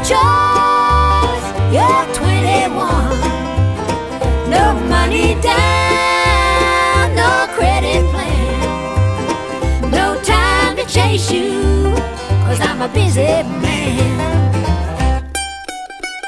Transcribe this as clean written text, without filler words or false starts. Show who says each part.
Speaker 1: chores, you're 21. No money down, no credit plan. No time to chase you, 'cause I'm a busy man.